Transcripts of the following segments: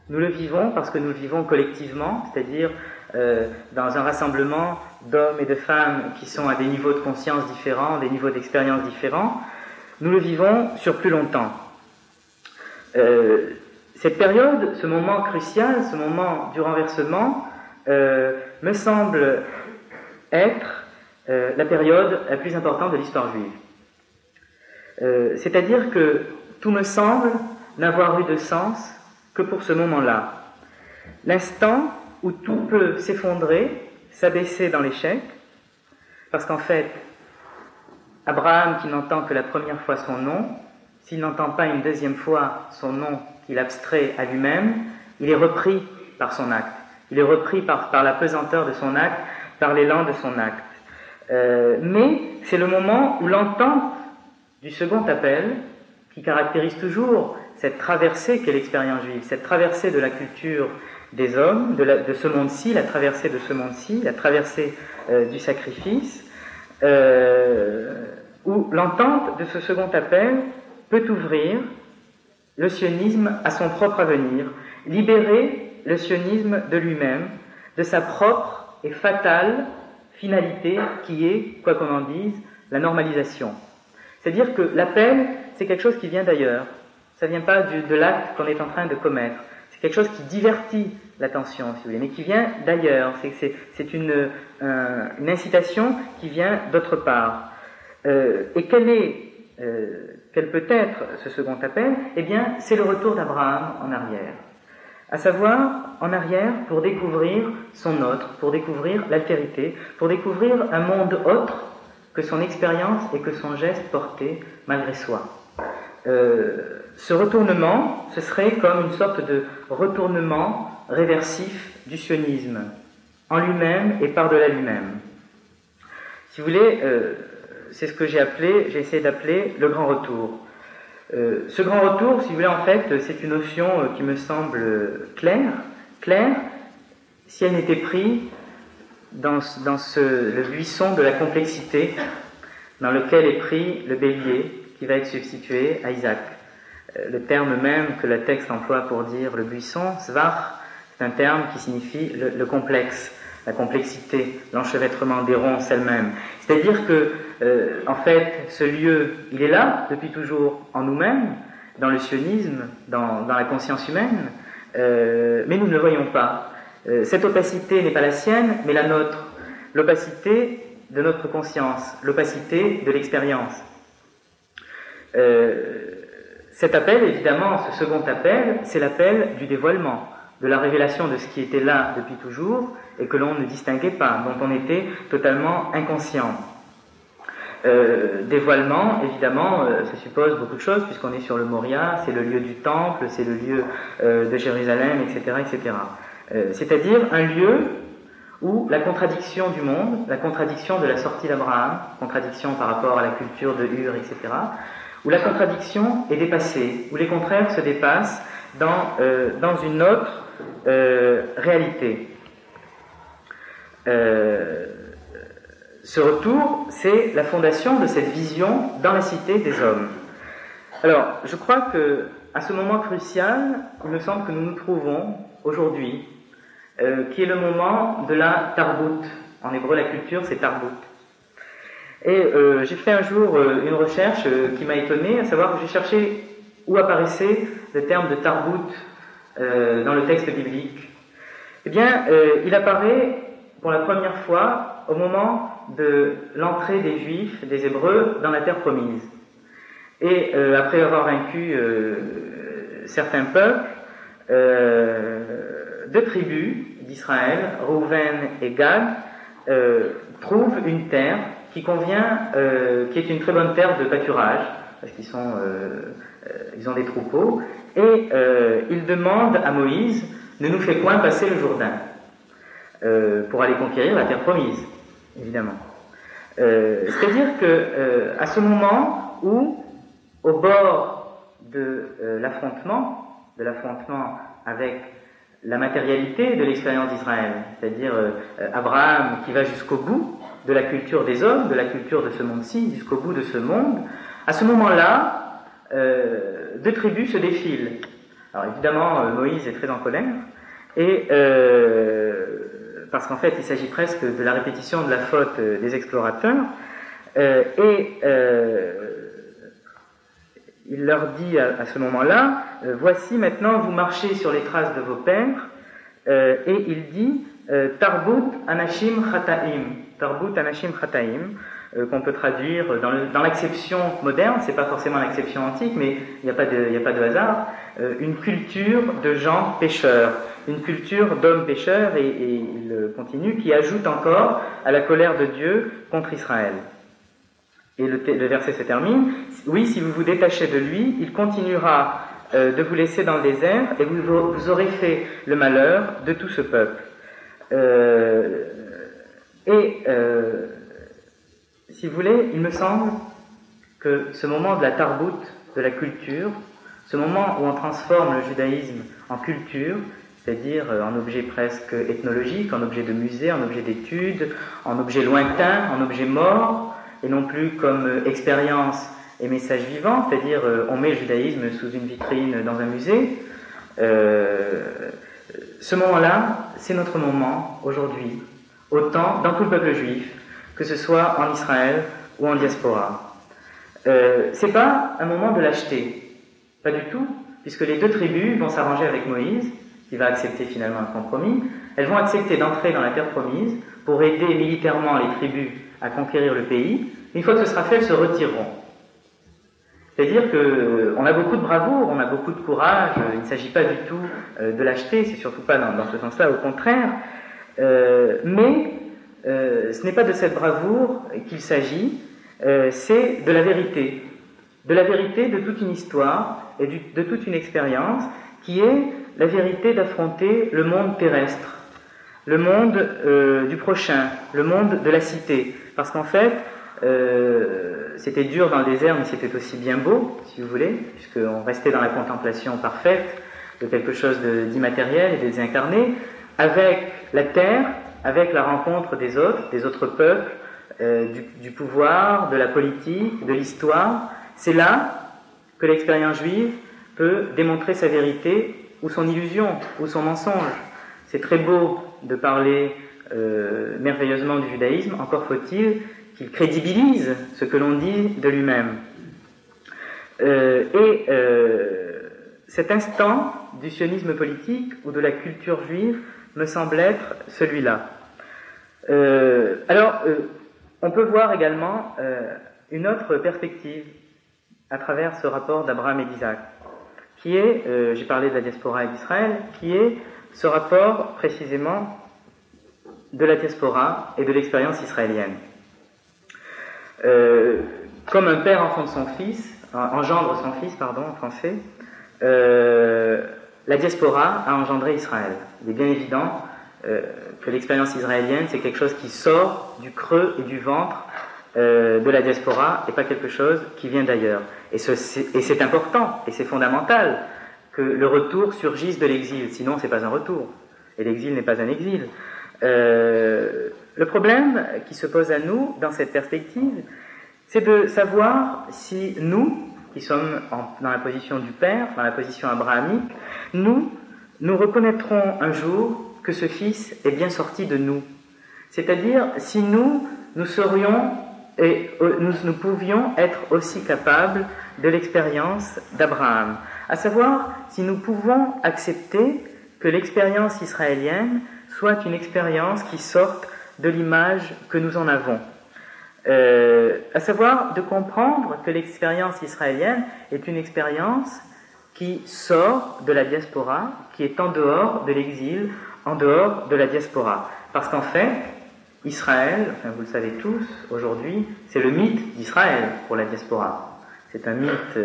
Nous le vivons parce que nous le vivons collectivement, c'est-à-dire dans un rassemblement d'hommes et de femmes qui sont à des niveaux de conscience différents, des niveaux d'expérience différents. Nous le vivons sur plus longtemps. Cette période, ce moment crucial, ce moment du renversement, me semble être la période la plus importante de l'histoire juive. C'est-à-dire que tout me semble n'avoir eu de sens que pour ce moment-là. L'instant où tout peut s'effondrer, s'abaisser dans l'échec, parce qu'en fait, Abraham qui n'entend que la première fois son nom, s'il n'entend pas une deuxième fois son nom qu'il abstrait à lui-même, il est repris par son acte. Il est repris par la pesanteur de son acte, par l'élan de son acte. Mais c'est le moment où l'entente du second appel, qui caractérise toujours cette traversée qu'est l'expérience juive, cette traversée de la culture des hommes, de ce monde-ci, la traversée de ce monde-ci, la traversée du sacrifice, où l'entente de ce second appel peut ouvrir le sionisme à son propre avenir, libérer le sionisme de lui-même, de sa propre et fatale finalité qui est, quoi qu'on en dise, la normalisation. C'est-à-dire que l'appel, c'est quelque chose qui vient d'ailleurs. Ça ne vient pas de l'acte qu'on est en train de commettre. C'est quelque chose qui divertit l'attention, si vous voulez, mais qui vient d'ailleurs. C'est une incitation qui vient d'autre part. Et quel peut être ce second appel? Eh bien, c'est le retour d'Abraham en arrière. À savoir, en arrière pour découvrir son autre, pour découvrir l'altérité, pour découvrir un monde autre que son expérience et que son geste portaient malgré soi. Ce retournement, ce serait comme une sorte de retournement réversif du sionisme, en lui-même et par-delà lui-même. Si vous voulez, c'est ce que j'ai essayé d'appeler le grand retour. Ce grand retour, si vous voulez, en fait, c'est une notion qui me semble claire, si elle n'était prise dans le buisson de la complexité dans lequel est pris le bélier qui va être substitué à Isaac. Le terme même que le texte emploie pour dire le buisson, svach, c'est un terme qui signifie le complexe, la complexité, l'enchevêtrement des ronces elles-mêmes. C'est-à-dire que, en fait, ce lieu, il est là depuis toujours en nous-mêmes, dans le sionisme, dans la conscience humaine, mais nous ne le voyons pas. Cette opacité n'est pas la sienne, mais la nôtre. L'opacité de notre conscience, l'opacité de l'expérience. Cet appel, évidemment, ce second appel, c'est l'appel du dévoilement, de la révélation de ce qui était là depuis toujours et que l'on ne distinguait pas, dont on était totalement inconscient. Dévoilement, évidemment, ça suppose beaucoup de choses puisqu'on est sur le Moria, c'est le lieu du temple, c'est le lieu de Jérusalem, etc., etc. C'est-à-dire un lieu où la contradiction du monde, la contradiction de la sortie d'Abraham, contradiction par rapport à la culture de Ur, etc., où la contradiction est dépassée, où les contraires se dépassent dans une autre réalité. Ce retour, c'est la fondation de cette vision dans la cité des hommes. Alors, je crois que à ce moment crucial, il me semble que nous nous trouvons aujourd'hui, qui est le moment de la tarbut. En hébreu, la culture, c'est tarbut. Et j'ai fait un jour une recherche qui m'a étonné, à savoir que j'ai cherché où apparaissait le terme de tarbut dans le texte biblique. Eh bien, il apparaît pour la première fois au moment de l'entrée des Juifs, des Hébreux, dans la terre promise. Et après avoir vaincu certains peuples, deux tribus d'Israël, Rouven et Gad, trouvent une terre qui convient, qui est une très bonne terre de pâturage, parce ils ont des troupeaux, et ils demandent à Moïse, ne nous fais point passer le Jourdain, pour aller conquérir la terre promise, évidemment. C'est-à-dire que à ce moment où, au bord de l'affrontement avec la matérialité de l'expérience d'Israël, c'est-à-dire Abraham qui va jusqu'au bout de la culture des hommes, de la culture de ce monde-ci, jusqu'au bout de ce monde, à ce moment-là, deux tribus se défilent. Alors évidemment, Moïse est très en colère, et parce qu'en fait, il s'agit presque de la répétition de la faute des explorateurs, il leur dit à ce moment-là, voici maintenant vous marchez sur les traces de vos pères, et il dit Tarbut Anashim Chataim, qu'on peut traduire dans l'acception moderne, c'est pas forcément l'acception antique, mais il n'y a pas de hasard, une culture de gens pécheurs, une culture d'hommes pécheurs, et il continue, qui ajoute encore à la colère de Dieu contre Israël. Et le verset se termine, oui, si vous vous détachez de lui, il continuera de vous laisser dans le désert, et vous aurez fait le malheur de tout ce peuple. Si vous voulez, il me semble que ce moment de la tarbout, de la culture, ce moment où on transforme le judaïsme en culture, c'est-à-dire en objet presque ethnologique, en objet de musée, en objet d'étude, en objet lointain, en objet mort, et non plus comme expérience et message vivant, c'est-à-dire on met le judaïsme sous une vitrine dans un musée. Ce moment-là, c'est notre moment aujourd'hui, autant dans tout le peuple juif, que ce soit en Israël ou en diaspora. C'est pas un moment de lâcheté, pas du tout, puisque les deux tribus vont s'arranger avec Moïse, qui va accepter finalement un compromis. Elles vont accepter d'entrer dans la terre promise pour aider militairement les tribus à conquérir le pays. Une fois que ce sera fait, elles se retireront. C'est-à-dire qu'on a beaucoup de bravoure, on a beaucoup de courage, il ne s'agit pas du tout de lâcheté, c'est surtout pas dans ce sens-là, au contraire. Mais ce n'est pas de cette bravoure qu'il s'agit, c'est de la vérité de toute une histoire et de toute une expérience qui est la vérité d'affronter le monde terrestre, le monde du prochain, le monde de la cité. Parce qu'en fait, c'était dur dans le désert, mais c'était aussi bien beau, si vous voulez, puisqu'on restait dans la contemplation parfaite de quelque chose d'immatériel et de désincarné, avec la terre, avec la rencontre des autres peuples, du pouvoir, de la politique, de l'histoire. C'est là que l'expérience juive peut démontrer sa vérité ou son illusion, ou son mensonge. C'est très beau de parler merveilleusement du judaïsme, encore faut-il qu'il crédibilise ce que l'on dit de lui-même. Cet instant du sionisme politique ou de la culture juive me semble être celui-là. On peut voir également une autre perspective à travers ce rapport d'Abraham et d'Isaac, qui est, j'ai parlé de la diaspora et d'Israël, qui est ce rapport précisément de la diaspora et de l'expérience israélienne. Comme un père engendre son fils, en français, la diaspora a engendré Israël. Il est bien évident que l'expérience israélienne, c'est quelque chose qui sort du creux et du ventre de la diaspora et pas quelque chose qui vient d'ailleurs. Et c'est important et c'est fondamental que le retour surgisse de l'exil, sinon c'est pas un retour. Et l'exil n'est pas un exil. Le problème qui se pose à nous dans cette perspective, c'est de savoir si nous, qui sommes dans la position du Père, dans la position abrahamique, nous reconnaîtrons un jour que ce Fils est bien sorti de nous. C'est-à-dire si nous serions et nous pouvions être aussi capables de l'expérience d'Abraham. À savoir si nous pouvons accepter que l'expérience israélienne soit une expérience qui sorte de l'image que nous en avons. À savoir de comprendre que l'expérience israélienne est une expérience qui sort de la diaspora, qui est en dehors de l'exil, en dehors de la diaspora. Parce qu'en fait, Israël, vous le savez tous, aujourd'hui, c'est le mythe d'Israël pour la diaspora. C'est un mythe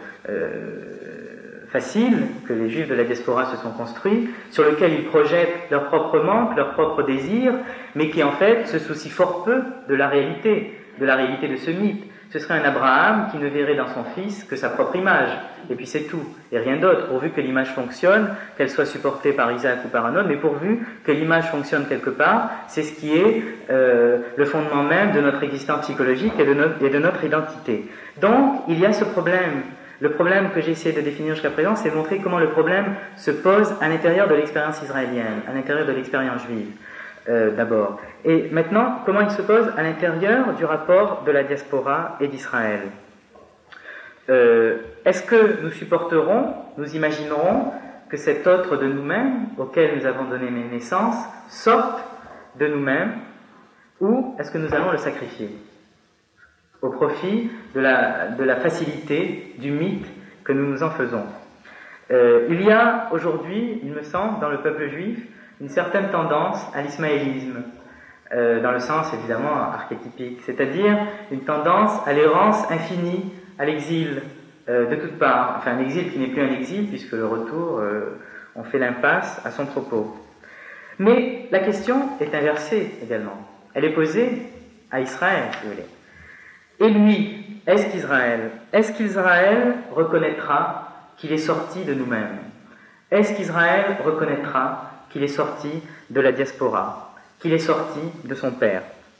facile que les Juifs de la diaspora se sont construits, sur lequel ils projettent leurs propres manques, leurs propres désirs, mais qui en fait se soucient fort peu de la réalité de ce mythe. Ce serait un Abraham qui ne verrait dans son fils que sa propre image, et puis c'est tout, et rien d'autre, pourvu que l'image fonctionne, qu'elle soit supportée par Isaac ou par un autre, mais pourvu que l'image fonctionne quelque part, c'est ce qui est le fondement même de notre existence psychologique et de notre identité. Donc, il y a ce problème Le problème que j'ai essayé de définir jusqu'à présent, c'est de montrer comment le problème se pose à l'intérieur de l'expérience israélienne, à l'intérieur de l'expérience juive, d'abord. Et maintenant, comment il se pose à l'intérieur du rapport de la diaspora et d'Israël. Est-ce que nous supporterons, nous imaginerons que cet autre de nous-mêmes, auquel nous avons donné naissance, sorte de nous-mêmes, ou est-ce que nous allons le sacrifier au profit de la facilité, du mythe que nous nous en faisons? Il y a aujourd'hui, il me semble, dans le peuple juif, une certaine tendance à l'ismaélisme, dans le sens évidemment archétypique, c'est-à-dire une tendance à l'errance infinie, à l'exil de toutes parts, enfin un exil qui n'est plus un exil puisque le retour, on fait l'impasse à son propos. Mais la question est inversée également. Elle est posée à Israël, si vous voulez. Et lui, est-ce qu'Israël reconnaîtra qu'il est sorti de nous-mêmes? Est-ce qu'Israël reconnaîtra qu'il est sorti de la diaspora, qu'il est sorti de son père?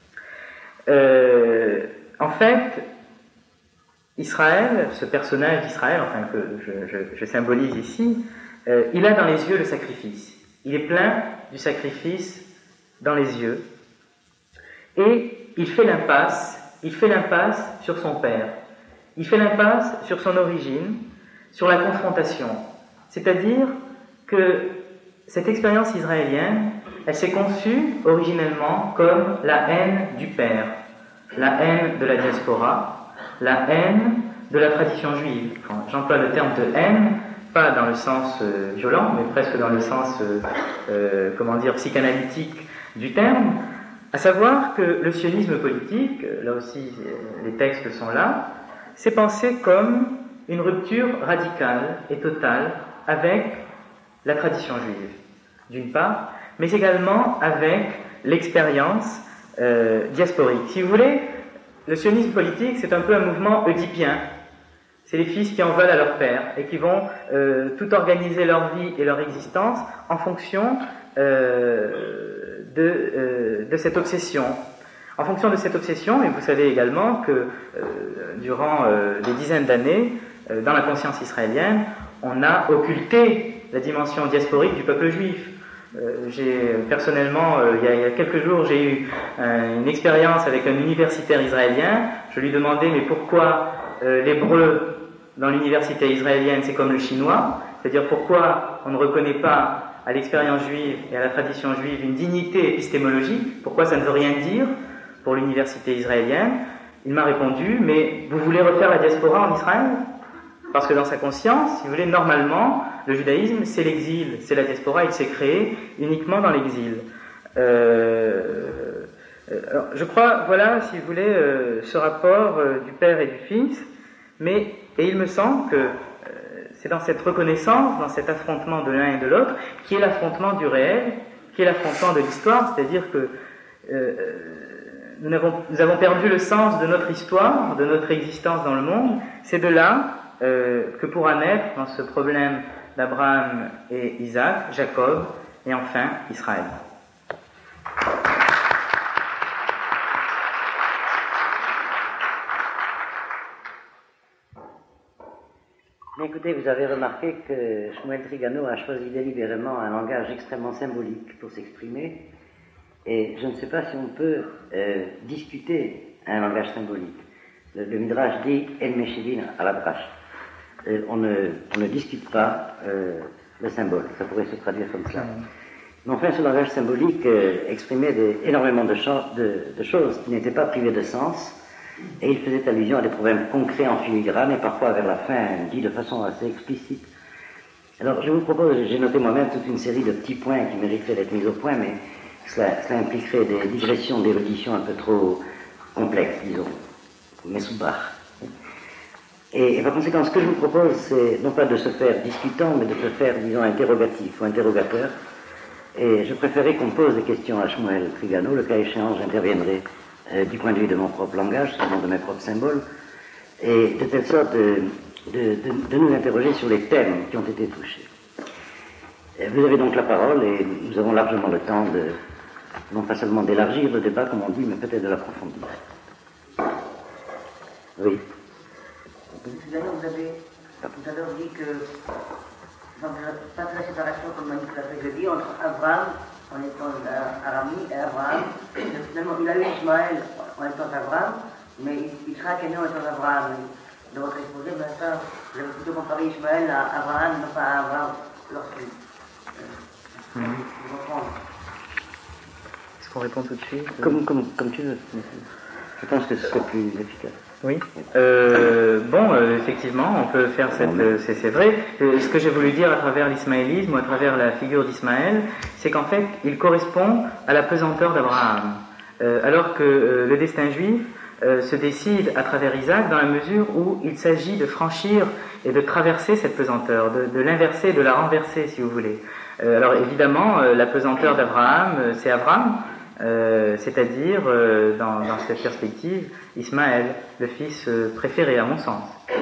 En fait, Israël, ce personnage d'Israël, enfin que je symbolise ici, il a dans les yeux le sacrifice. Il est plein du sacrifice dans les yeux. Et il fait l'impasse sur son père. Il fait l'impasse sur son origine, sur la confrontation. C'est-à-dire que cette expérience israélienne, elle s'est conçue originellement comme la haine du père, la haine de la diaspora, la haine de la tradition juive. J'emploie le terme de haine, pas dans le sens violent, mais presque dans le sens, psychanalytique du terme, à savoir que le sionisme politique, là aussi les textes sont là, c'est pensé comme une rupture radicale et totale avec la tradition juive, d'une part, mais également avec l'expérience diasporique. Si vous voulez, le sionisme politique, c'est un peu un mouvement oedipien. C'est les fils qui en veulent à leur père et qui vont tout organiser leur vie et leur existence en fonction de cette obsession. En fonction de cette obsession, et vous savez également que durant des dizaines d'années, dans la conscience israélienne, on a occulté la dimension diasporique du peuple juif. Personnellement, il y a quelques jours, j'ai eu une expérience avec un universitaire israélien. Je lui demandais, mais pourquoi l'hébreu dans l'université israélienne, c'est comme le chinois? C'est-à-dire pourquoi on ne reconnaît pas à l'expérience juive et à la tradition juive une dignité épistémologique? Pourquoi ça ne veut rien dire pour l'université israélienne? Il m'a répondu, mais vous voulez refaire la diaspora en Israël? Parce que dans sa conscience, si vous voulez, normalement, le judaïsme, c'est l'exil, c'est la diaspora, il s'est créé uniquement dans l'exil. Alors, je crois, voilà, si vous voulez, ce rapport du Père et du Fils, et il me semble que c'est dans cette reconnaissance, dans cet affrontement de l'un et de l'autre, qui est l'affrontement du réel, qui est l'affrontement de l'histoire, c'est-à-dire que nous avons perdu le sens de notre histoire, de notre existence dans le monde. C'est de là que pourra naître dans ce problème d'Abraham et Isaac, Jacob et enfin Israël. Mais écoutez, vous avez remarqué que Shmuel Trigano a choisi délibérément un langage extrêmement symbolique pour s'exprimer, et je ne sais pas si on peut discuter un langage symbolique. Le Midrash dit « El Meshivin à la brache ». On ne discute pas le symbole, ça pourrait se traduire comme ça. Mais enfin, ce langage symbolique exprimait énormément de choses qui n'étaient pas privées de sens, et il faisait allusion à des problèmes concrets en filigrane, et parfois vers la fin dit de façon assez explicite. Alors je vous propose, j'ai noté moi-même toute une série de petits points qui mériteraient d'être mis au point, mais cela impliquerait des digressions d'érudition un peu trop complexes, disons, mais sous barre. Et par conséquent, ce que je vous propose, c'est non pas de se faire discutant, mais de se faire, disons, interrogatif ou interrogateur. Et je préférais qu'on pose des questions à Shmuel Trigano. Le cas échéant, j'interviendrai du point de vue de mon propre langage, c'est-à-dire de mes propres symboles, et de telle sorte de nous interroger sur les thèmes qui ont été touchés. Vous avez donc la parole, et nous avons largement le temps non pas seulement d'élargir le débat, comme on dit, mais peut-être de l'approfondir. Oui. Tout à l'heure, vous avez Vous avez dit que pas de la séparation, comme Monique l'a dit, entre Abraham en étant Arami et Abraham. Finalement, il a eu Ismaël en étant Abraham, mais Israël est né en étant Abraham. Dans votre exposé, maintenant, vous avez plutôt comparé Ismaël à Abraham, non pas à Abraham, lorsqu'il Est-ce qu'on répond tout de suite? Comme tu veux. Je pense que ce serait plus efficace. Oui. Effectivement, on peut faire c'est vrai. Ce que j'ai voulu dire à travers l'ismaélisme ou à travers la figure d'Ismaël, c'est qu'en fait, il correspond à la pesanteur d'Abraham. Alors que le destin juif se décide à travers Isaac dans la mesure où il s'agit de franchir et de traverser cette pesanteur, de l'inverser, de la renverser, si vous voulez. Alors évidemment, la pesanteur d'Abraham, c'est Abraham. C'est-à-dire, dans cette perspective, Ismaël, le fils préféré à mon sens.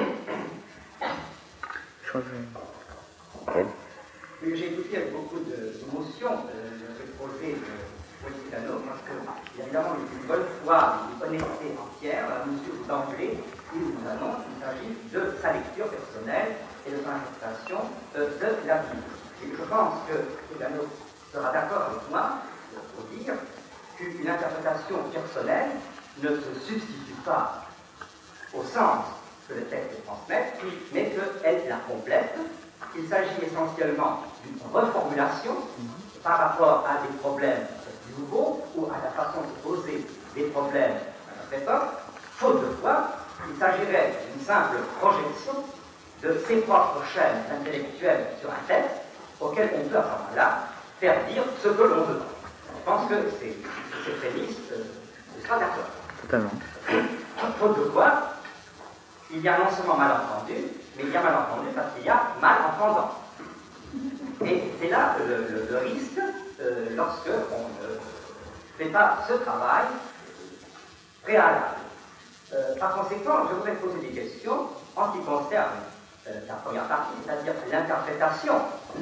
J'ai écouté avec beaucoup d'émotion le projet de Policitano parce que, évidemment, une bonne foi, une honnêteté entière, à la mesure d'emblée, il nous annonce qu'il s'agit de sa lecture personnelle et de son interprétation de la Bible. Et je pense que Policitano sera d'accord avec moi pour dire qu'une interprétation personnelle ne se substitue pas au sens que le texte transmet, mais qu'elle la complète. Il s'agit essentiellement d'une reformulation par rapport à des problèmes nouveaux ou à la façon de poser des problèmes à notre époque. Faute de foi, il s'agirait d'une simple projection de ses propres chaînes intellectuelles sur un texte auquel on peut à ce moment-là faire dire ce que l'on veut. Je pense que ces prémices, ce sera d'accord. Totalement. Faute de quoi, il y a non seulement malentendu, mais il y a malentendu parce qu'il y a malentendant. Et c'est là le risque lorsque on ne fait pas ce travail préalable. Par conséquent, je voudrais poser des questions en ce qui concerne la première partie, c'est-à-dire l'interprétation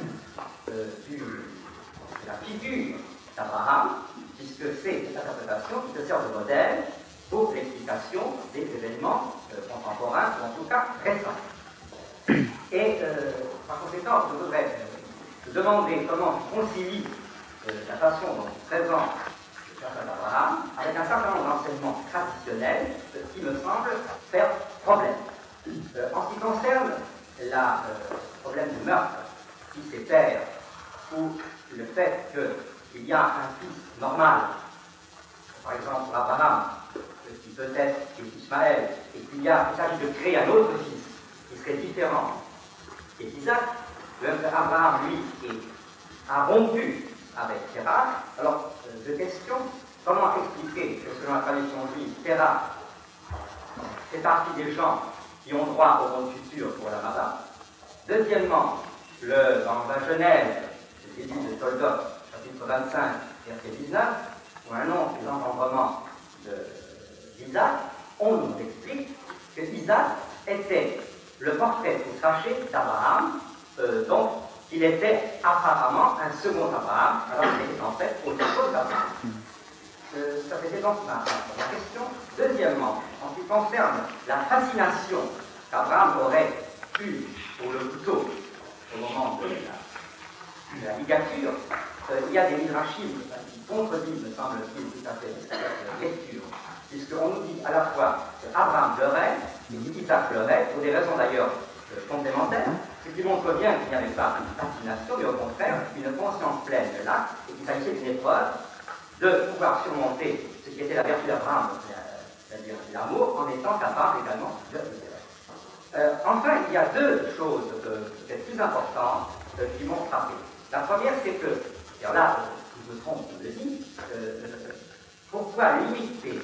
de la figure d'Abraham, puisque c'est cette interprétation qui se sert de modèle pour l'explication des événements contemporains, ou en tout cas récents. Et par conséquent, je voudrais demander comment il concilie la façon dont il présente le personnage d'Abraham avec un certain nombre d'enseignements traditionnels qui me semblent faire problème. En ce qui concerne le problème du meurtre qui s'épère, ou le fait qu'il y a un fils normal, par exemple pour Abraham, qui peut-être est Ismaël, et qu'il s'agit de créer un autre fils qui serait différent, et Isaac, Abraham, lui, a rompu avec Terah. Alors, deux questions. Comment expliquer que selon la tradition juive, Terah fait partie des gens qui ont droit au monde futur pour la Mada? Deuxièmement, dans la Genèse, le début de Toldot, chapitre 25, verset 19, où annonce les engendrements d'Isaac, on nous explique que Isaac était le portrait craché d'Abraham, donc il était apparemment un second Abraham, alors qu'il était en fait autre chose d'Abraham. Ça c'était donc ma question. Deuxièmement, en ce qui concerne la fascination qu'Abraham aurait eue pour le couteau au moment de la ligature, il y a des midrashim qui contredisent, me semble-t-il, tout à fait cette lecture, puisqu'on nous dit à la fois qu'Abraham pleurait et qu'Isaac pleurait, pour des raisons d'ailleurs complémentaires, ce qui montre bien qu'il n'y avait pas une fascination, mais au contraire une conscience pleine de l'acte, et qu'il s'agissait d'une épreuve de pouvoir surmonter ce qui était la vertu d'Abraham, c'est-à-dire l'amour, en étant capable également de le enfin, il y a deux choses peut-être plus importantes qui m'ont frappé. La première, c'est que, et là, si je me trompe, je le dis, pourquoi limiter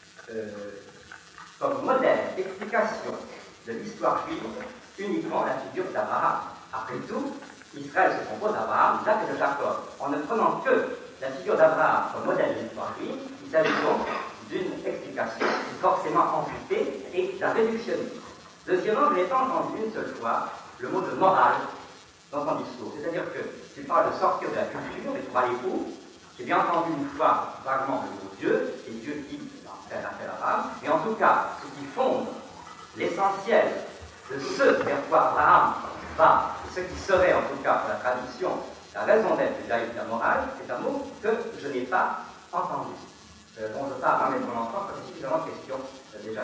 comme modèle d'explication de l'histoire juive uniquement la figure d'Abraham? Après tout, Israël se compose d'Abraham, d'Isaac et de Jacob. En ne prenant que la figure d'Abraham comme modèle de l'histoire juive, il s'agit donc d'une explication forcément amputée et d'un réductionnisme. Deuxièmement, je n'ai pas entendu une seule fois le mot de morale dans son discours. C'est-à-dire que tu parles de sortir de la culture et de trouver l'époux. J'ai bien entendu une fois vaguement le mot Dieu, et Dieu dit dans l'affaire Abraham, mais en tout cas, ce qui fonde l'essentiel de ce vers quoi Abraham va, ce qui serait en tout cas pour la tradition la raison d'être du judaïsme de la morale, c'est un mot que je n'ai pas entendu. Bon, je ne veux pas ramener mon enfant, parce qu'il y a suffisamment de questions déjà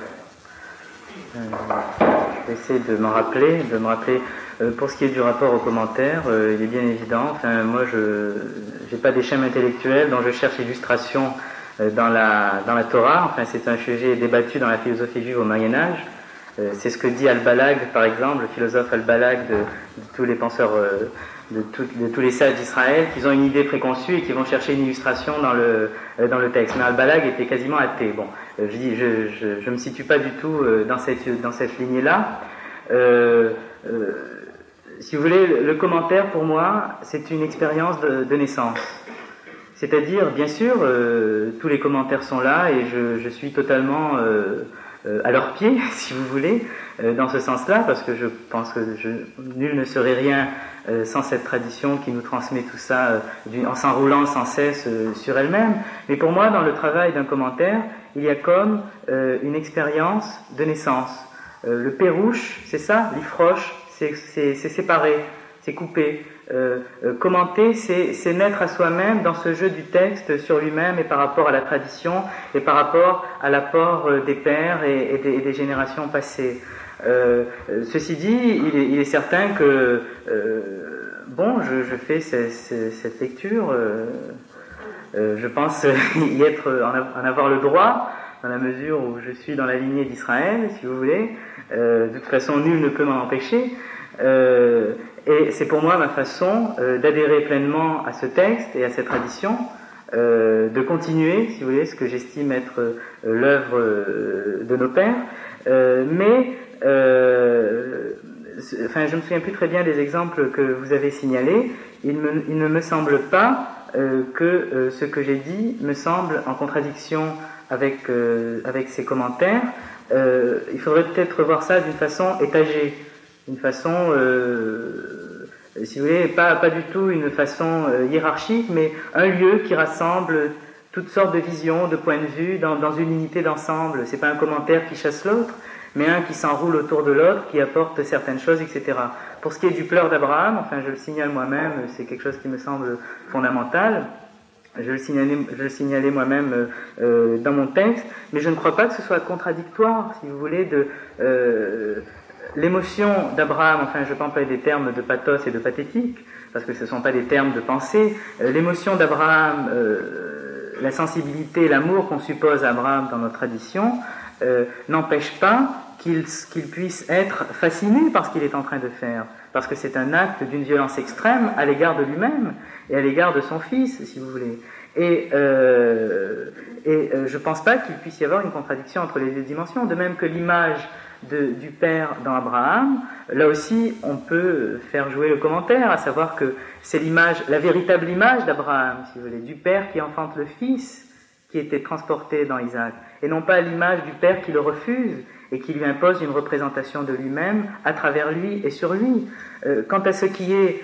là. Je vais essayer de me rappeler. Pour ce qui est du rapport aux commentaires, il est bien évident. Enfin, moi, je n'ai pas des schèmes intellectuels dont je cherche illustration dans la Torah. Enfin, c'est un sujet débattu dans la philosophie juive au Moyen Âge. C'est ce que dit Al-Balag, par exemple, le philosophe Al-Balag de tous les penseurs, de tous les sages d'Israël, qu'ils ont une idée préconçue et qui vont chercher une illustration dans le texte. Mais Al-Balag était quasiment athée. Bon, je me situe pas du tout dans cette lignée-là. Si vous voulez, le commentaire pour moi, c'est une expérience de naissance. C'est-à-dire, bien sûr, tous les commentaires sont là et je suis totalement à leurs pieds, si vous voulez, dans ce sens-là, parce que je pense que nul ne serait rien sans cette tradition qui nous transmet tout ça en s'enroulant sans cesse sur elle-même. Mais pour moi, dans le travail d'un commentaire, il y a comme une expérience de naissance. Le pérouche, c'est ça, l'ifroche, c'est séparé, c'est coupé. Commenter, c'est naître à soi-même dans ce jeu du texte sur lui-même et par rapport à la tradition et par rapport à l'apport des pères et des générations passées. Ceci dit, il est certain que je fais cette lecture, je pense en avoir le droit, dans la mesure où je suis dans la lignée d'Israël, si vous voulez. De toute façon, nul ne peut m'en empêcher. Et c'est pour moi ma façon d'adhérer pleinement à ce texte et à cette tradition, de continuer, si vous voulez, ce que j'estime être l'œuvre de nos pères. Mais je ne me souviens plus très bien des exemples que vous avez signalés. Il ne me semble pas que ce que j'ai dit me semble en contradiction avec ces commentaires. Il faudrait peut-être voir ça d'une façon étagée, une façon, si vous voulez, pas du tout une façon hiérarchique, mais un lieu qui rassemble toutes sortes de visions, de points de vue dans une unité d'ensemble. C'est pas un commentaire qui chasse l'autre, mais un qui s'enroule autour de l'autre, qui apporte certaines choses, etc. Pour ce qui est du pleur d'Abraham, enfin je le signale moi-même, c'est quelque chose qui me semble fondamental. Je le signalais moi-même dans mon texte, mais je ne crois pas que ce soit contradictoire, si vous voulez, de l'émotion d'Abraham. Enfin, je ne peux pas des termes de pathos et de pathétique, parce que ce ne sont pas des termes de pensée. L'émotion d'Abraham, la sensibilité, l'amour qu'on suppose à Abraham dans notre tradition, n'empêche pas qu'il puisse être fasciné par ce qu'il est en train de faire, parce que c'est un acte d'une violence extrême à l'égard de lui-même et à l'égard de son fils, si vous voulez. Et je pense pas qu'il puisse y avoir une contradiction entre les deux dimensions, de même que l'image du père dans Abraham. Là aussi, on peut faire jouer le commentaire, à savoir que c'est la véritable image d'Abraham, si vous voulez, du père qui enfante le fils qui était transporté dans Isaac, et non pas l'image du père qui le refuse et qui lui impose une représentation de lui-même à travers lui et sur lui. Quant à ce qui est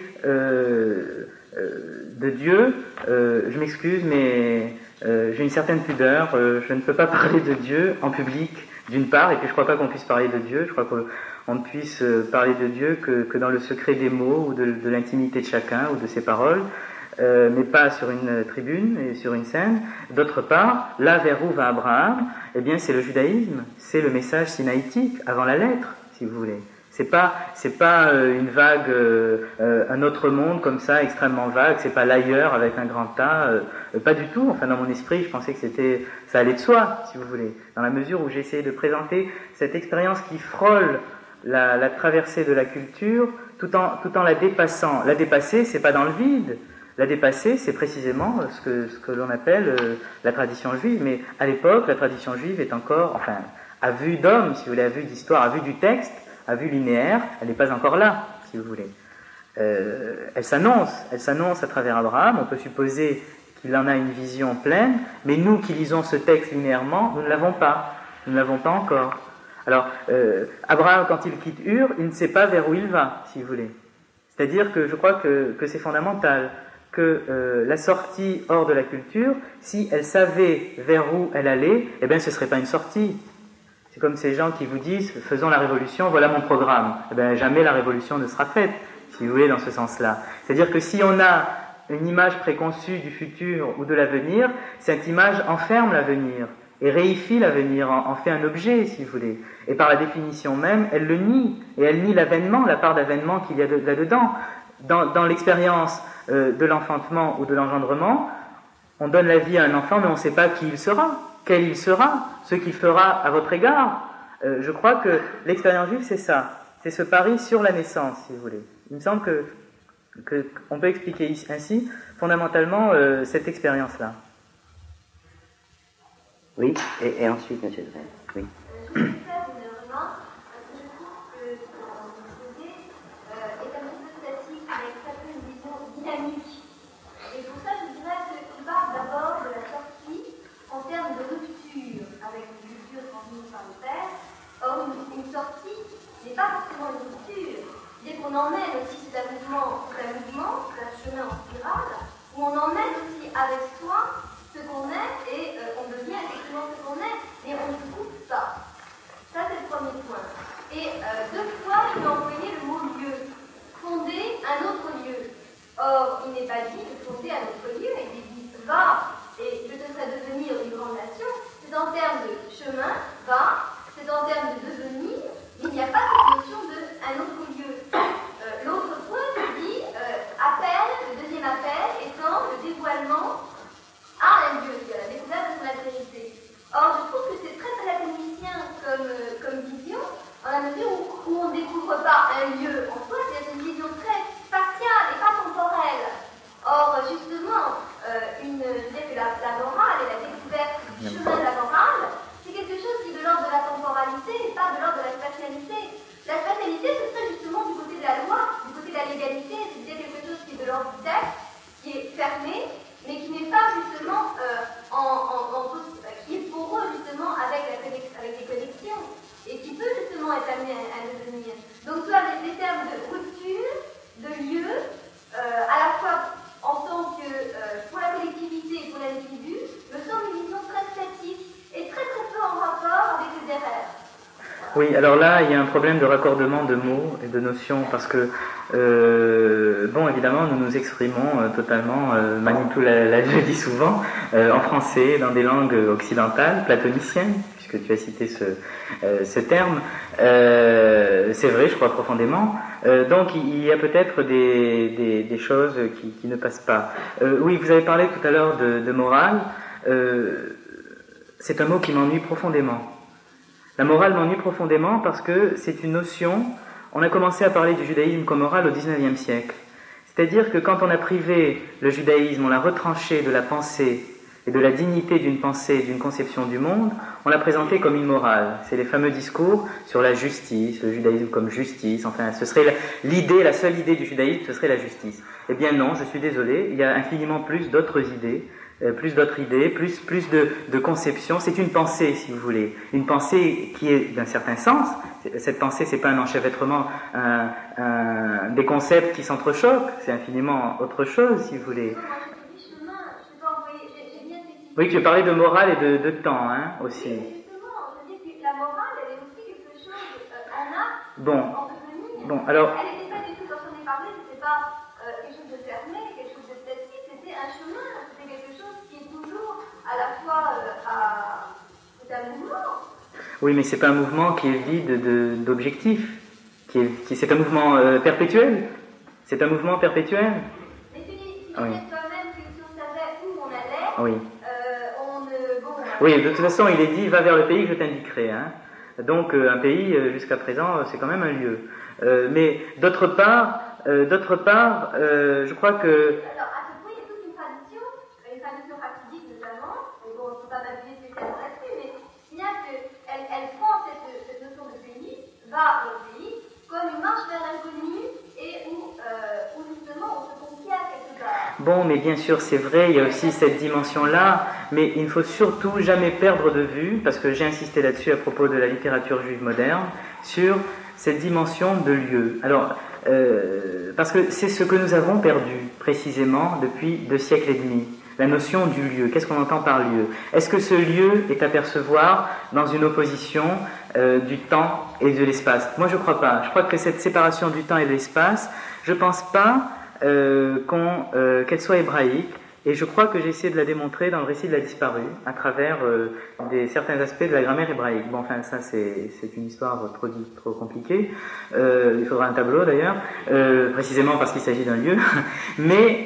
de Dieu, je m'excuse, mais j'ai une certaine pudeur. Je ne peux pas parler de Dieu en public, d'une part, et puis je ne crois pas qu'on puisse parler de Dieu. Je crois qu'on ne puisse parler de Dieu que dans le secret des mots ou de l'intimité de chacun ou de ses paroles, mais pas sur une tribune et sur une scène. D'autre part, là vers où va Abraham, eh bien c'est le judaïsme, c'est le message sinaïtique avant la lettre, si vous voulez. C'est pas une vague, un autre monde comme ça, extrêmement vague. C'est pas l'ailleurs avec un grand A. Pas du tout. Enfin, dans mon esprit, je pensais que ça allait de soi, si vous voulez. Dans la mesure où j'ai essayé de présenter cette expérience qui frôle la traversée de la culture, tout en la dépassant. La dépasser, c'est pas dans le vide. La dépasser, c'est précisément ce que l'on appelle la tradition juive. Mais à l'époque, la tradition juive est encore, enfin, à vue d'homme, si vous voulez, à vue d'histoire, à vue du texte, à vue linéaire, elle n'est pas encore là, si vous voulez. Elle s'annonce à travers Abraham. On peut supposer qu'il en a une vision pleine, mais nous qui lisons ce texte linéairement, nous ne l'avons pas encore. Alors, Abraham, quand il quitte Ur, il ne sait pas vers où il va, si vous voulez. C'est-à-dire que je crois que c'est fondamental, que la sortie hors de la culture, si elle savait vers où elle allait, eh bien ce ne serait pas une sortie. C'est comme ces gens qui vous disent « faisons la révolution, voilà mon programme ». Eh bien, jamais la révolution ne sera faite, si vous voulez, dans ce sens-là. C'est-à-dire que si on a une image préconçue du futur ou de l'avenir, cette image enferme l'avenir et réifie l'avenir, en fait un objet, si vous voulez. Et par la définition même, elle le nie, et elle nie l'avènement, la part d'avènement qu'il y a là-dedans. Dans l'expérience de l'enfantement ou de l'engendrement, on donne la vie à un enfant, mais on ne sait pas qui il sera, quel il sera, ce qu'il fera à votre égard. Je crois que l'expérience juive, c'est ça. C'est ce pari sur la naissance, si vous voulez. Il me semble qu'on peut expliquer ainsi, fondamentalement, cette expérience-là. Oui, et ensuite, M. Drey. Oui. Je voulais faire une remarque, parce que je trouve que ton exposé est un petit peu statique, avec très peu une vision dynamique. Et pour ça, je dirais qu'il parle d'abord de la sortie en termes de rupture avec une culture transmise par le père. Or, une sortie n'est pas forcément une rupture. Dès qu'on emmène aussi c'est un mouvement, c'est un chemin en spirale, où on emmène aussi avec soi ce qu'on est et on devient effectivement ce qu'on est, mais on ne coupe pas. Ça, c'est le premier point. Et deux fois, il a employé le mot lieu. Fonder un autre lieu. Or, il n'est pas dit de fonder un autre lieu, il est dit va et je te ferai devenir une grande nation. C'est en termes de chemin, va, c'est en termes de devenir, il n'y a pas cette notion d'un autre lieu. L'autre point, il dit appel, le deuxième appel étant le dévoilement à un lieu, qui est la découverte de son altérité. Or, je trouve que c'est très platonicien comme vision, dans la mesure où on ne découvre pas un lieu en soi, c'est une vision très spatiale et pas temporelle. Or, justement, je dirais que la morale et la découverte du chemin de la morale, c'est quelque chose qui est de l'ordre de la temporalité et pas de l'ordre de la spatialité. La spatialité, ce serait justement du côté de la loi, du côté de la légalité, c'est quelque chose qui est de l'ordre du texte, qui est fermé, mais qui n'est pas justement qui est poreux justement avec les connexions et qui peut justement être amené à devenir. Donc soit des termes de rupture, de lieu, à la fois en tant que pour la collectivité et pour l'individu, me semble une vision très statique et très très peu en rapport avec le derrière. Oui, alors là, il y a un problème de raccordement de mots et de notions, parce que, bon, évidemment, nous nous exprimons totalement, Manitou l'a dit souvent, en français, dans des langues occidentales, platoniciennes, puisque tu as cité ce terme. C'est vrai, je crois profondément. Donc, il y a peut-être des choses qui ne passent pas. Oui, vous avez parlé tout à l'heure de morale. C'est un mot qui m'ennuie profondément. La morale m'ennuie profondément parce que c'est une notion, on a commencé à parler du judaïsme comme morale au XIXe siècle. C'est-à-dire que quand on a privé le judaïsme, on l'a retranché de la pensée et de la dignité d'une pensée, d'une conception du monde, on l'a présenté comme immorale. C'est les fameux discours sur la justice, le judaïsme comme justice, enfin ce serait l'idée, la seule idée du judaïsme, ce serait la justice. Eh bien non, je suis désolé, il y a infiniment plus d'autres idées, plus de conception. C'est une pensée, si vous voulez. Une pensée qui est d'un certain sens. Cette pensée, c'est pas un enchevêtrement, des concepts qui s'entrechoquent. C'est infiniment autre chose, si vous voulez. Oui, tu as parlé de morale et de temps, hein, aussi. Justement, je dis que la morale, elle est aussi quelque chose en acte, Bon. en devenir. Bon, alors. Elle n'était pas du tout, quand on est parlé, c'était pas quelque chose de fermé, quelque chose de statique, c'était un chemin, c'était quelque chose qui est toujours à la fois c'est un mouvement. Oui, mais c'est pas un mouvement qui est vide d'objectifs. C'est un mouvement perpétuel. C'est un mouvement perpétuel. Mais tu dis oui. Toi-même que si on savait où on allait, oui. Bon. Oui, de toute façon, il est dit, va vers le pays que je t'indiquerai. Hein. Donc, un pays, jusqu'à présent, c'est quand même un lieu. Mais d'autre part, je crois que... Alors, à ce point, il y a toute une tradition racidique notamment, et bon, on ne peut pas m'appuyer spécialement là-dessus, mais il y a qu'elle prend cette notion de pays, va au pays, comme une marche vers l'inconnu, et où justement on se confie à quelque part. Bon, mais bien sûr, c'est vrai, il y a aussi cette dimension-là, mais il ne faut surtout jamais perdre de vue, parce que j'ai insisté là-dessus à propos de la littérature juive moderne, sur cette dimension de lieu. Alors, parce que c'est ce que nous avons perdu, précisément, depuis 2 siècles et demi. la notion du lieu. Qu'est-ce qu'on entend par lieu? Est-ce que ce lieu est à percevoir dans une opposition du temps et de l'espace? Moi, je ne crois pas. Je crois que cette séparation du temps et de l'espace, je ne pense pas qu'elle soit hébraïque. Et je crois que j'ai essayé de la démontrer dans le récit de la disparue, à travers certains aspects de la grammaire hébraïque. Bon, enfin, ça, c'est une histoire trop compliquée. Il faudra un tableau, d'ailleurs, précisément parce qu'il s'agit d'un lieu. Mais,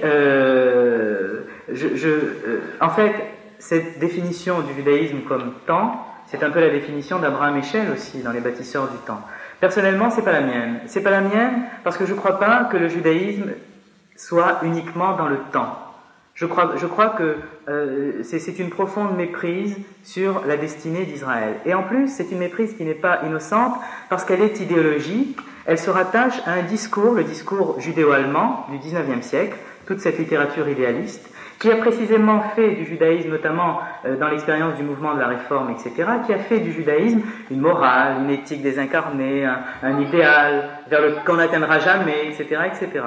en fait, cette définition du judaïsme comme temps, c'est un peu la définition d'Abraham Eshel aussi, dans les bâtisseurs du temps. Personnellement, c'est pas la mienne. C'est pas la mienne parce que je crois pas que le judaïsme soit uniquement dans le temps. Je crois que c'est une profonde méprise sur la destinée d'Israël. Et en plus, c'est une méprise qui n'est pas innocente parce qu'elle est idéologique. Elle se rattache à un discours, le discours judéo-allemand du XIXe siècle, toute cette littérature idéaliste, qui a précisément fait du judaïsme, notamment dans l'expérience du mouvement de la Réforme, etc., qui a fait du judaïsme une morale, une éthique désincarnée, un idéal vers qu'on n'atteindra jamais, etc., etc.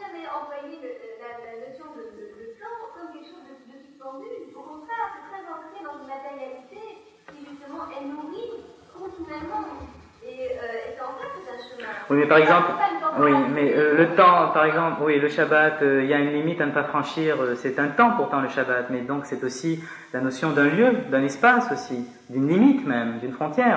Oui, mais par exemple, le temps, par exemple, oui, le Shabbat, il y a une limite à ne pas franchir, c'est un temps pourtant le Shabbat, mais donc c'est aussi la notion d'un lieu, d'un espace aussi, d'une limite même, d'une frontière.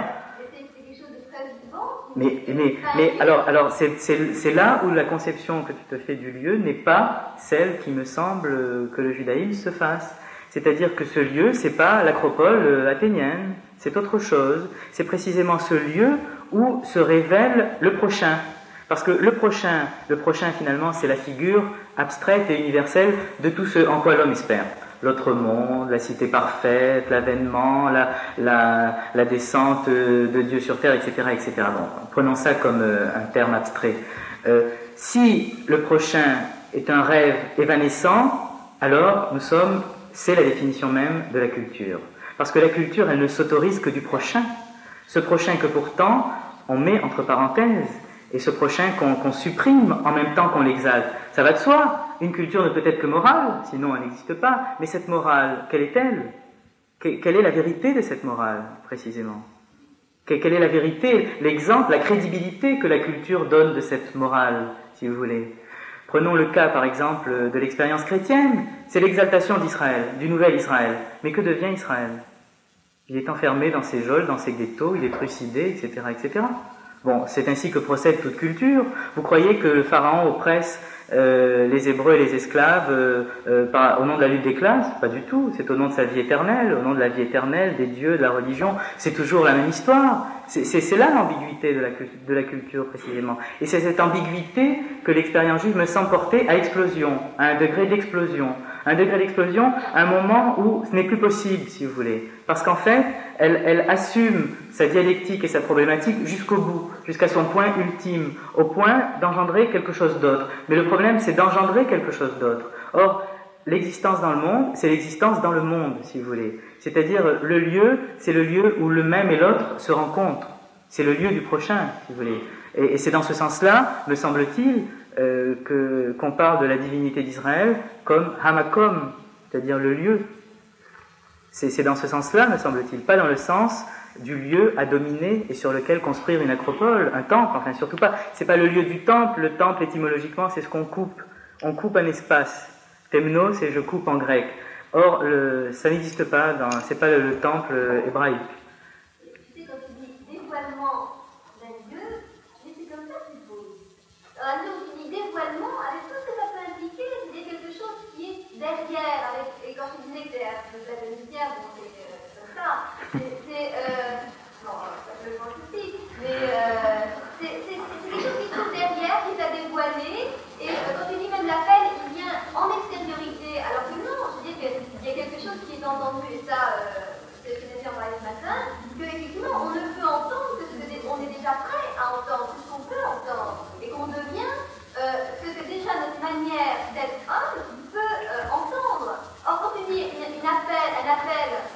Mais alors c'est là où la conception que tu te fais du lieu n'est pas celle qui me semble que le judaïsme se fasse. C'est-à-dire que ce lieu, c'est pas l'acropole athénienne, c'est autre chose. C'est précisément ce lieu où se révèle le prochain. Parce que le prochain finalement, c'est la figure abstraite et universelle de tout ce en quoi l'homme espère. L'autre monde, la cité parfaite, l'avènement, la descente de Dieu sur terre, etc., etc. Bon, prenons ça comme un terme abstrait. Si le prochain est un rêve évanescent, alors c'est la définition même de la culture. Parce que la culture, elle ne s'autorise que du prochain. Ce prochain que pourtant, on met entre parenthèses. Et ce prochain qu'on supprime en même temps qu'on l'exalte. Ça va de soi. Une culture ne peut être que morale, sinon elle n'existe pas. Mais cette morale, quelle est-elle? Quelle est la vérité de cette morale, précisément? Quelle est la vérité, l'exemple, la crédibilité que la culture donne de cette morale, si vous voulez? Prenons le cas, par exemple, de l'expérience chrétienne. C'est l'exaltation d'Israël, du nouvel Israël. Mais que devient Israël? Il est enfermé dans ses geôles, dans ses ghettos, il est trucidé, etc., etc. Bon, c'est ainsi que procède toute culture. Vous croyez que le pharaon oppresse les Hébreux et les esclaves au nom de la lutte des classes? Pas du tout. C'est au nom de sa vie éternelle, au nom de la vie éternelle, des dieux, de la religion. C'est toujours la même histoire. C'est là l'ambiguïté de la culture, précisément. Et c'est cette ambiguïté que l'expérience juive me semble porter à explosion, à un degré d'explosion. Un degré d'explosion, un moment où ce n'est plus possible, si vous voulez. Parce qu'en fait, elle assume sa dialectique et sa problématique jusqu'au bout, jusqu'à son point ultime, au point d'engendrer quelque chose d'autre. Mais le problème, c'est d'engendrer quelque chose d'autre. Or, l'existence dans le monde, c'est l'existence dans le monde, si vous voulez. C'est-à-dire, le lieu, c'est le lieu où le même et l'autre se rencontrent. C'est le lieu du prochain, si vous voulez. Et c'est dans ce sens-là, me semble-t-il, qu'on parle de la divinité d'Israël comme Hamakom, c'est-à-dire le lieu. C'est dans ce sens-là, me semble-t-il, pas dans le sens du lieu à dominer et sur lequel construire une acropole, un temple, enfin surtout pas. C'est pas le lieu du temple. Le temple, étymologiquement, c'est ce qu'on coupe. On coupe un espace. Temno, c'est je coupe en grec. Or, ça n'existe pas, c'est pas le temple hébraïque. Tu sais, quand tu dis dévoilement d'un lieu, c'est comme ça que tu poses. Alors, nous, tu dis dévoilement, avec tout ce que ça peut impliquer, c'est quelque chose qui est derrière. Et quand tu disais que c'est la lumière, bon, c'est comme ça. Non, ça peut le voir aussi. Mais c'est quelque chose qui se trouve derrière, qui t'a dévoilé. Et quand tu dis même l'appel, il vient en extériorité. Alors que non, je dis qu'il y a quelque chose qui est entendu, et ça, c'est ce que j'ai en parlé ce matin, qu'effectivement, on ne peut entendre que ce qu'on est déjà prêt à entendre, tout ce qu'on peut entendre. Et qu'on devient ce que déjà notre manière d'être homme peut entendre. Or, quand tu dis un appel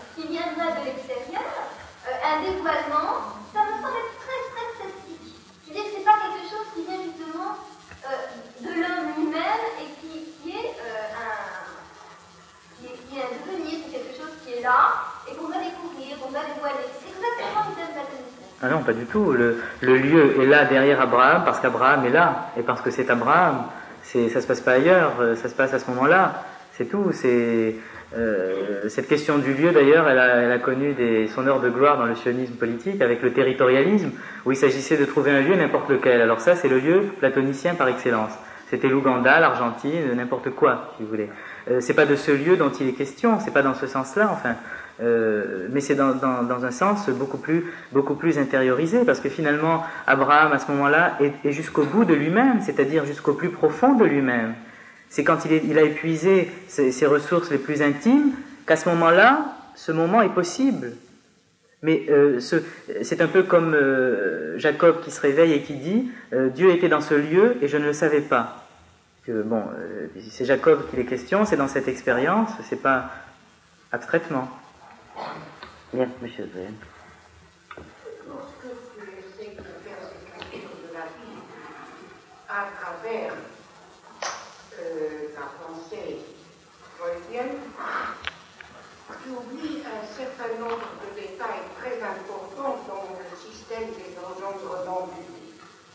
non, pas du tout. Le lieu est là derrière Abraham parce qu'Abraham est là, et parce que c'est Abraham. Ça se passe pas ailleurs, ça se passe à ce moment-là. C'est tout. Cette question du lieu, d'ailleurs, elle a connu son heure de gloire dans le sionisme politique avec le territorialisme, où il s'agissait de trouver un lieu n'importe lequel. Alors ça, c'est le lieu platonicien par excellence. C'était l'Ouganda, l'Argentine, n'importe quoi, si vous voulez. C'est pas de ce lieu dont il est question, c'est pas dans ce sens-là, enfin. Mais c'est dans un sens beaucoup plus intériorisé, parce que finalement, Abraham, à ce moment-là, est jusqu'au bout de lui-même, c'est-à-dire jusqu'au plus profond de lui-même. C'est quand il a épuisé ses ressources les plus intimes qu'à ce moment-là, ce moment est possible. Mais c'est un peu comme Jacob qui se réveille et qui dit « Dieu était dans ce lieu et je ne le savais pas ». C'est Jacob qu'il est question, c'est dans cette expérience, c'est pas abstraitement. Bien, monsieur Zwen. Lorsque tu essaies de faire cette question de la vie à travers la pensée freudienne, tu oublies un certain nombre de détails très importants dans le système des engendrements du vie.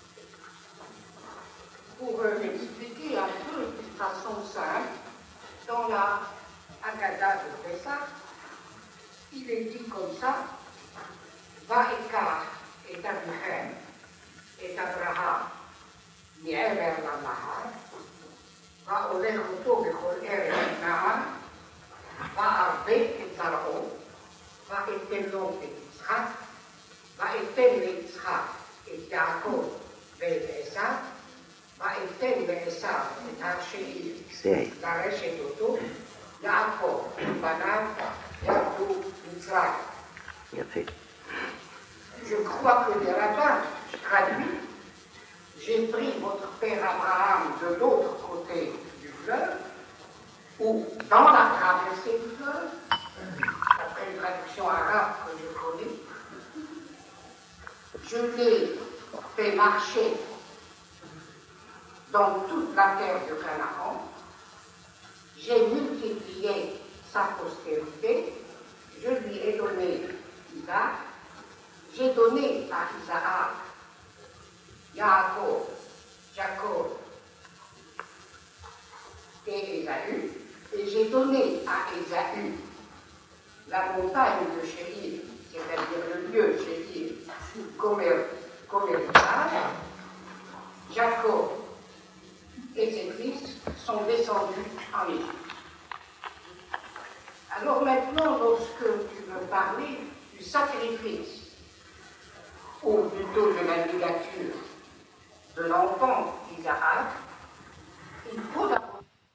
Pour l'expliquer un peu de façon simple, dans la Haggadah de Pessah, il est dit comme ça, Va'ekar et Abraham et Abraham, Mi'ever la-Nahar, Va'olech oto bechol eretz Nahar, Va'arbe et Zaro, Va'eten lo et Yitzchak, Va'eten le-Yitzchak et Yaakov ואת עשיו, ואתן לעשיו את הר שאיר, לרשת אותו, יעקב ובניו ירדו מצרים. Je crois que les rabbins traduisent, j'ai pris votre père Abraham de l'autre côté du fleuve, ou dans la traversée du fleuve, après une traduction arabe que je connais, je l'ai fait marcher dans toute la terre de Canaan, j'ai multiplié sa postérité, je lui ai donné Isaac, j'ai donné à Isaac, Yaakov, Jacob et Ésaü, et j'ai donné à Ésaü la montagne de Séir, c'est-à-dire le lieu Séir, comme héritage. Jacob et ses fils sont descendus en Égypte. Alors maintenant, lorsque tu veux parler du sacrifice, ou plutôt de la ligature de l'enfant d'Isaac, il faut d'abord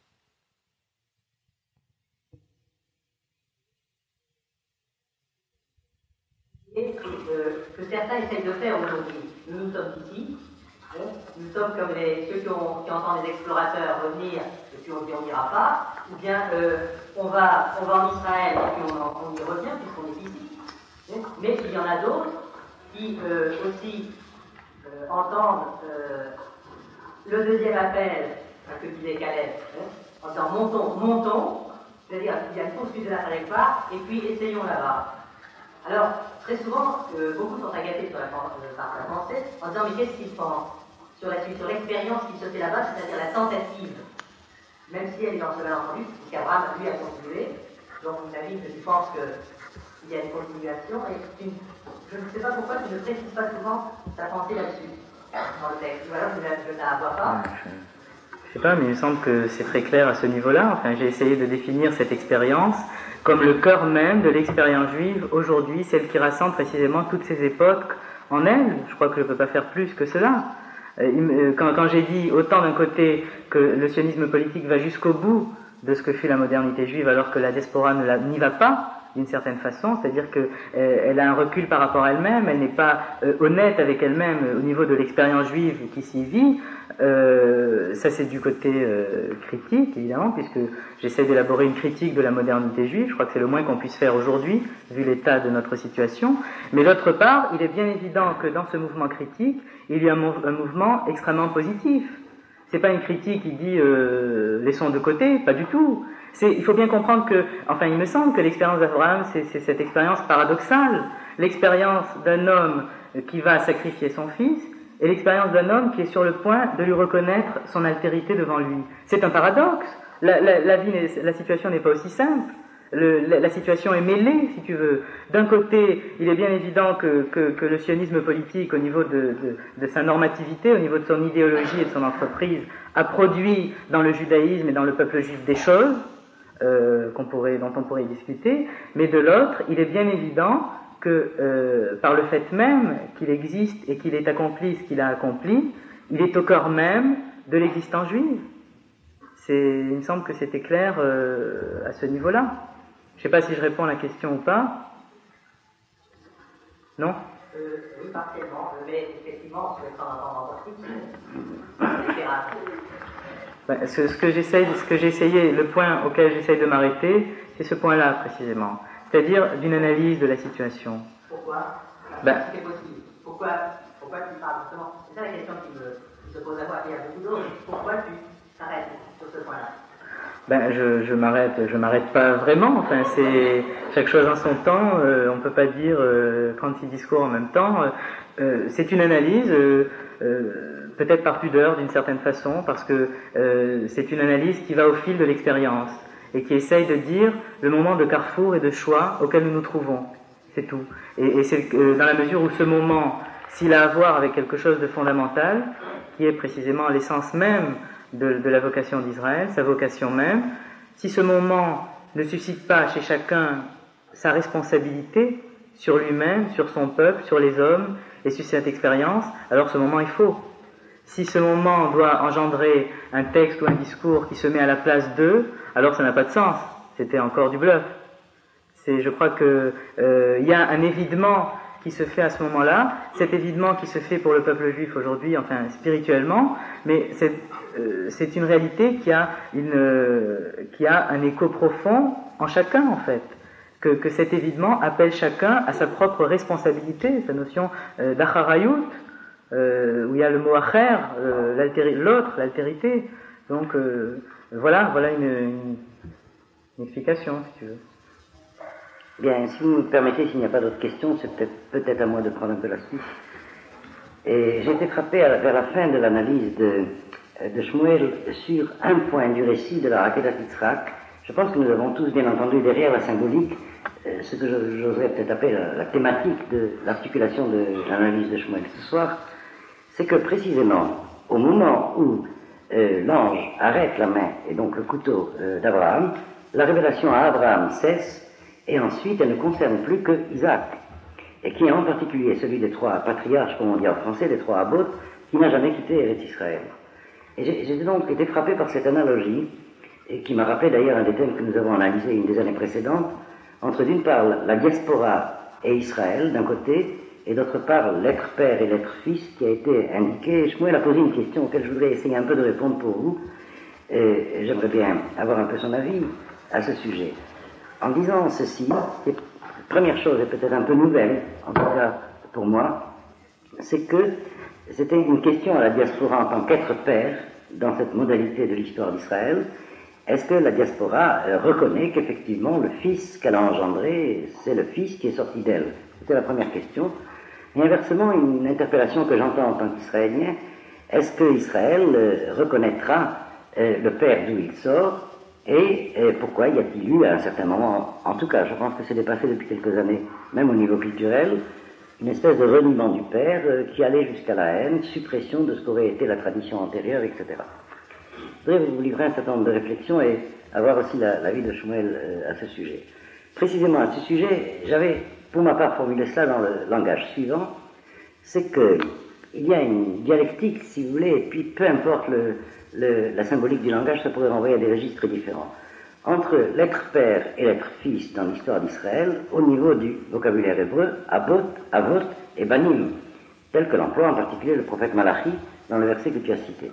que certains essayent de faire aujourd'hui. Nous sommes ici, nous sommes comme ceux qui entendent les explorateurs revenir et puis on n'ira pas, ou bien on va en Israël et puis on y revient puisqu'on est ici. Mais il y en a d'autres qui aussi entendent le deuxième appel que disait Caleb, en disant montons, c'est-à-dire il y a une poursuite de la trajectoire et puis essayons là-bas. Alors, très souvent, beaucoup sont agacés par la pensée en disant mais qu'est-ce qu'ils pensent sur l'expérience qui se fait là-bas, c'est-à-dire la tentative, même si elle est dans ce malentendu, puisqu'Abraham, lui, a continué. Donc, j'imagine que tu penses qu'il y a une continuation, et je ne sais pas pourquoi tu ne précises pas souvent ta pensée là-dessus, dans le texte. Ou alors, je ne la vois pas. Je sais pas, mais il me semble que c'est très clair à ce niveau-là. Enfin, j'ai essayé de définir cette expérience comme le cœur même de l'expérience juive aujourd'hui, celle qui rassemble précisément toutes ces époques en elle. Je crois que je ne peux pas faire plus que cela. Quand j'ai dit autant d'un côté que le sionisme politique va jusqu'au bout de ce que fut la modernité juive alors que la diaspora n'y va pas, d'une certaine façon, c'est-à-dire qu'elle a un recul par rapport à elle-même, elle n'est pas honnête avec elle-même au niveau de l'expérience juive qui s'y vit. Ça c'est du côté critique, évidemment, puisque j'essaie d'élaborer une critique de la modernité juive. Je crois que c'est le moins qu'on puisse faire aujourd'hui, vu l'état de notre situation. Mais d'autre part, il est bien évident que dans ce mouvement critique, il y a un mouvement extrêmement positif. C'est pas une critique qui dit laissons de côté, pas du tout. Il faut bien comprendre que, enfin il me semble que l'expérience d'Abraham, c'est cette expérience paradoxale, l'expérience d'un homme qui va sacrifier son fils, et l'expérience d'un homme qui est sur le point de lui reconnaître son altérité devant lui. C'est un paradoxe. La situation n'est pas aussi simple. La situation est mêlée, si tu veux. D'un côté, il est bien évident que le sionisme politique, au niveau de sa normativité, au niveau de son idéologie et de son entreprise, a produit dans le judaïsme et dans le peuple juif des choses dont on pourrait discuter, mais de l'autre, il est bien évident que par le fait même qu'il existe et qu'il ait accompli ce qu'il a accompli, il est au cœur même de l'existence juive. Il me semble que c'était clair à ce niveau-là. Je ne sais pas si je réponds à la question ou pas. Non ? Oui, partiellement, mais effectivement, sur les temps d'entente, ce que j'ai essayé, le point auquel j'essaye de m'arrêter, c'est ce point-là précisément. C'est-à-dire d'une analyse de la situation. Pourquoi ? C'est possible. Pourquoi tu parles justement ? C'est ça la question qui se pose à moi. Il y a beaucoup d'autres. Pourquoi tu t'arrêtes sur ce point-là ? Je m'arrête pas vraiment. Enfin, c'est chaque chose en son temps. On peut pas dire 36 discours en même temps. C'est une analyse, peut-être par pudeur d'une certaine façon, parce que c'est une analyse qui va au fil de l'expérience et qui essaye de dire le moment de carrefour et de choix auquel nous nous trouvons. C'est tout. Et c'est dans la mesure où ce moment, s'il a à voir avec quelque chose de fondamental, qui est précisément l'essence même de la vocation d'Israël, sa vocation même, si ce moment ne suscite pas chez chacun sa responsabilité sur lui-même, sur son peuple, sur les hommes et sur cette expérience, alors ce moment est faux. Si ce moment doit engendrer un texte ou un discours qui se met à la place d'eux, alors ça n'a pas de sens. C'était encore du bluff. Je crois que y a un évidement qui se fait à ce moment-là, cet évidement qui se fait pour le peuple juif aujourd'hui, enfin spirituellement, mais c'est une réalité qui a un écho profond en chacun en fait, que cet évidement appelle chacun à sa propre responsabilité, sa notion d'acharayut, où il y a le mot acher, l'autre, l'altérité. Donc voilà une explication si tu veux. Bien, si vous me permettez, s'il n'y a pas d'autres questions, c'est peut-être à moi de prendre un peu la suite. Et j'ai été frappé vers la fin de l'analyse de Shmuel sur un point du récit de la Akedat Yitzhak. Je pense que nous avons tous bien entendu derrière la symbolique ce que j'oserais peut-être appeler la thématique de l'articulation de l'analyse de Shmuel ce soir. C'est que précisément, au moment où l'ange arrête la main et donc le couteau d'Abraham, la révélation à Abraham cesse. Et ensuite, elle ne concerne plus que Isaac, et qui est en particulier celui des trois patriarches, comme on dit en français, des trois Abot, qui n'a jamais quitté Eretz Israël. Et j'ai donc été frappé par cette analogie, et qui m'a rappelé d'ailleurs un des thèmes que nous avons analysé une des années précédentes, entre d'une part la diaspora et Israël d'un côté, et d'autre part l'être père et l'être fils qui a été indiqué. Shmuel a posé une question auquel je voudrais essayer un peu de répondre pour vous, et j'aimerais bien avoir un peu son avis à ce sujet. En disant ceci, la première chose est peut-être un peu nouvelle, en tout cas pour moi, c'est que c'était une question à la diaspora en tant qu'être père dans cette modalité de l'histoire d'Israël. Est-ce que la diaspora reconnaît qu'effectivement le fils qu'elle a engendré, c'est le fils qui est sorti d'elle? C'était la première question. Et inversement, une interpellation que j'entends en tant qu'Israélien, est-ce que Israël reconnaîtra le père d'où il sort? Et pourquoi y a-t-il eu, à un certain moment, en tout cas, je pense que c'est dépassé depuis quelques années, même au niveau culturel, une espèce de reniement du père qui allait jusqu'à la haine, suppression de ce qu'aurait été la tradition antérieure, etc. Je voudrais vous livrer un certain nombre de réflexions et avoir aussi l'avis de Shmuel à ce sujet. Précisément à ce sujet, j'avais, pour ma part, formulé cela dans le langage suivant, c'est que il y a une dialectique, si vous voulez, et puis peu importe la symbolique du langage, ça pourrait renvoyer à des registres différents. Entre l'être père et l'être fils dans l'histoire d'Israël, au niveau du vocabulaire hébreu, Abot, Avot et Banim, tel que l'emploie en particulier le prophète Malachi dans le verset que tu as cité.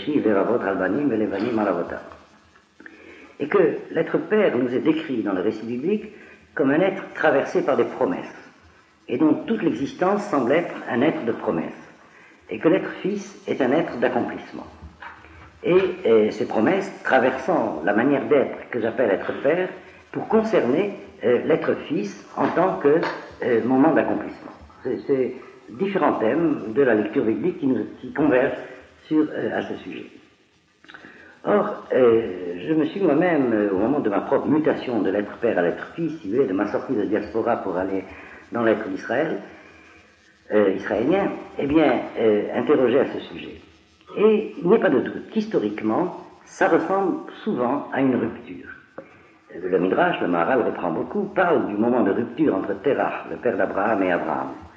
Et que l'être père nous est décrit dans le récit biblique comme un être traversé par des promesses, et dont toute l'existence semble être un être de promesses, et que l'être fils est un être d'accomplissement. Et ces promesses traversant la manière d'être que j'appelle être père pour concerner l'être fils en tant que moment d'accomplissement. C'est différents thèmes de la lecture biblique qui convergent à ce sujet. Or, je me suis moi-même, au moment de ma propre mutation de l'être père à l'être fils, si vous voulez, de ma sortie de diaspora pour aller dans l'être d'Israël, israélien, interrogé à ce sujet. Et il n'y a pas de doute qu'historiquement, ça ressemble souvent à une rupture. Le Midrash, le Maharal reprend beaucoup, parle du moment de rupture entre Terach, le père d'Abraham, et Abraham.